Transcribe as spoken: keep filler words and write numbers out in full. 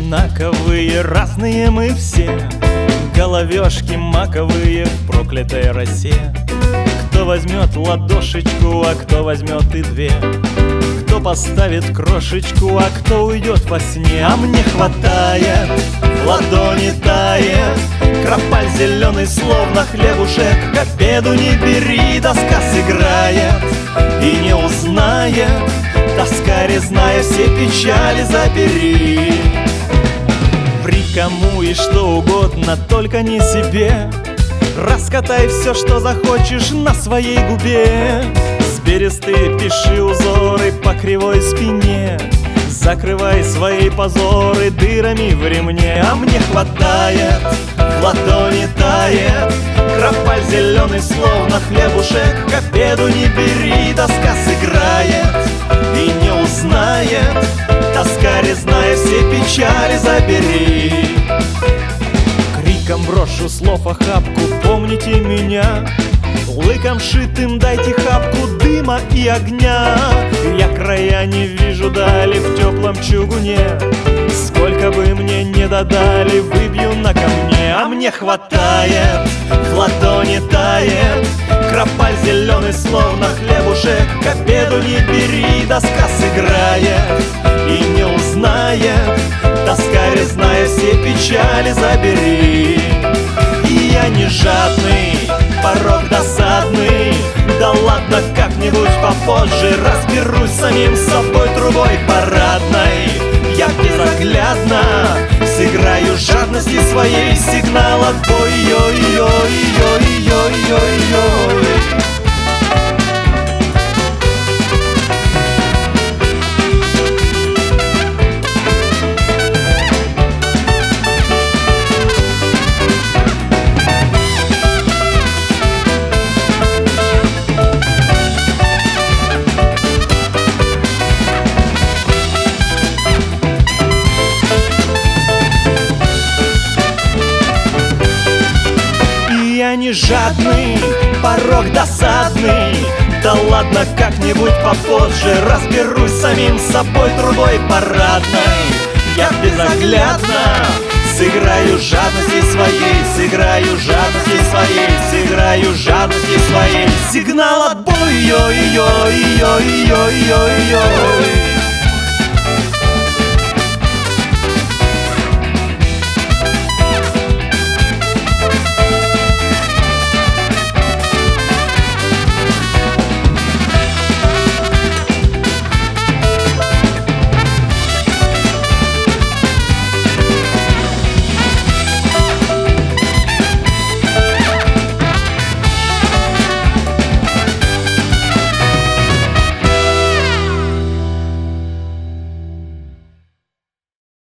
одинаковые, разные мы все, головешки маковые в проклятой росе. Кто возьмет ладошечку, а кто возьмет и две, кто поставит крошечку, а кто уйдет во сне. А мне хватает, в ладони тает кропаль зеленый, словно хлебушек. К обеду не бери, доска сыграет и не узнает. Тоска резная, все печали забери. Ври кому и что угодно, только не себе. Раскатай все, что захочешь, на своей губе. С бересты пиши узоры по кривой спине, закрывай свои позоры дырами в ремне. А мне хватает, в ладони тает кропаль зеленый, словно хлебушек. К обеду не бери, доска сыграет и не узнает. Тоска резная, все печали забери. Криком брошу слов охапку, помните меня. Лыком шитым дайте хапку дыма и огня. Я края не вижу дали в теплом чугуне. Сколько бы мне не додали, выбью на камне. А мне хватает, в ладони тает кропаль зеленый, словно хлебушек. К обеду не бери, доска сыграет и не узнает. Тоска резная, все печали забери. И я не жадный, порог досадный. Да ладно, как-нибудь попозже разберусь с самим собой трубой парадной. Я безоглядно сыграю жадности своей сигнал отбой. Йой-йой-йой-йой-йой-йой. Я не жадный, порог досадный. Да ладно, как-нибудь попозже разберусь с самим собой трубой парадной. Я безоглядно сыграю жадности своей, сыграю жадности своей, сыграю жадности своей. Сигнал отбой, йой-йой-йой-йой-йой-йой.